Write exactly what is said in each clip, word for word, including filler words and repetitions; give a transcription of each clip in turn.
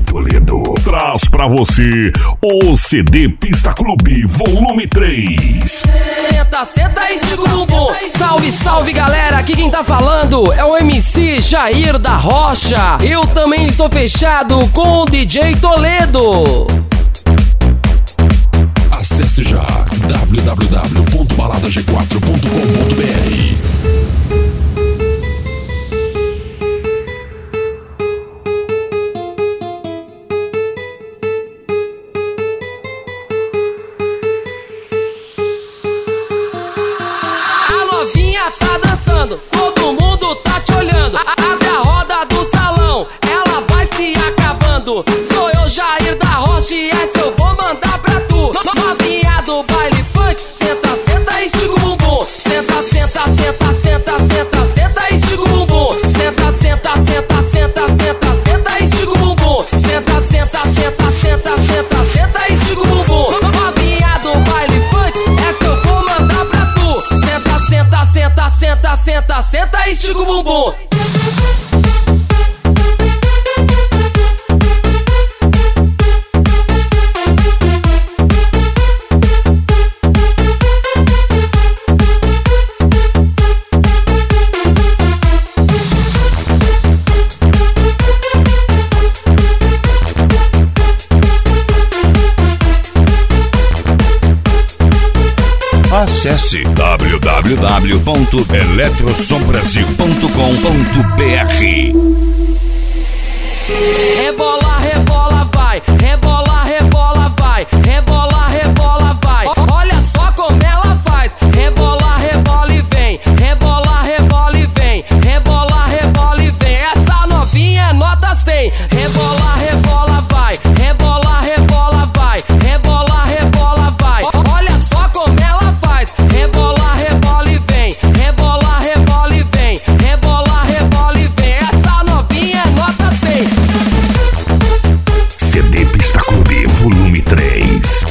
Toledo traz pra você o C D Pista Clube Volume três. Senta, senta e estica o bumbum. Salve, salve galera, aqui quem tá falando é o M C Jair da Rocha. Eu também estou fechado com o D J Toledo. Acesse já w w w ponto balada g quatro ponto com ponto b r. Todo mundo tá te olhando. Abre a roda do salão, ela vai se acabando. Sou eu, Jair da Rocha, e essa eu vou mandar pra tu. Novinha do baile funk, senta, senta e estica o bumbum. Senta, senta, senta, senta, senta, senta e estica o bumbum. Senta, senta, senta, senta, senta, senta e estica o bumbum. Senta, senta, senta, senta, senta, senta e estica o bumbum. Novinha do baile funk, essa eu vou mandar pra tu. Senta, senta, senta, senta, senta, senta e estica o bumbum. Acesse w w w ponto eletrosom brasil ponto com ponto b r. Rebola, rebola, vai. Rebola, rebola, vai. Rebola, rebola, vai. Olha só como ela faz. Rebola, rebola e vem. Rebola, rebola e vem. Rebola, rebola e vem. Essa novinha é nota cem. Rebola, rebola, vai. Rebola, rebola, vai. Rebola, rebola, vai. Olha só como ela faz. Rebola, rebola e vem. Rebola, rebola e vem. Rebola, rebola e vem. Essa novinha é nota cem. C D Pista Clube Volume três.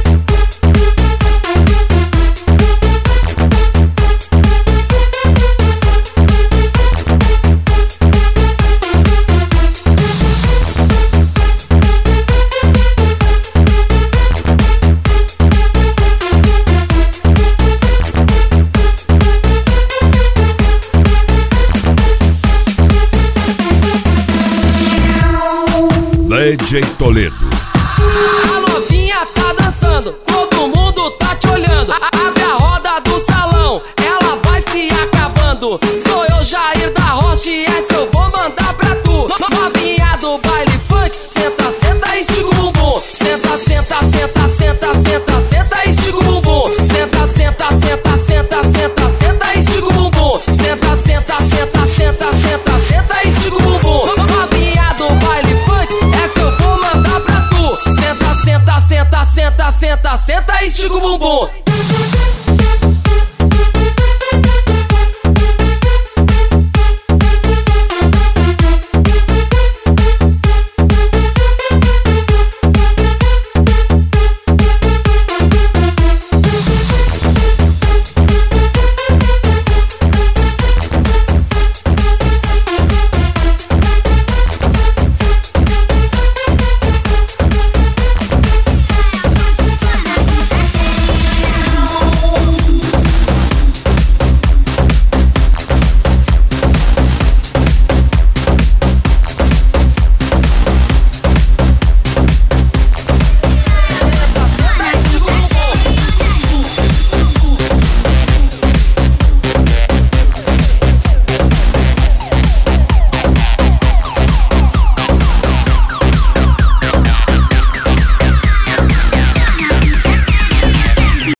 D J Toledo. A novinha tá dançando, todo mundo tá te olhando. Abre a roda do salão, ela vai se acabando. Sou eu, Jair da Rocha, e essa